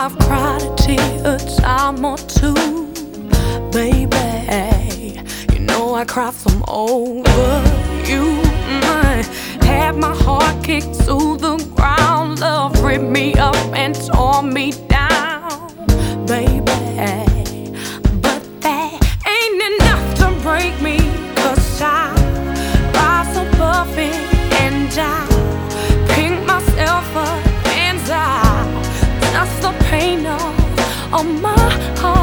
I've cried a tear a time or two, baby. You know I cry from over you. Had my heart kicked to the ground. Love ripped me up and tore me down, baby. But that ain't enough to break me, 'cause I rise above it and I pick myself up and I dust the pain off my heart.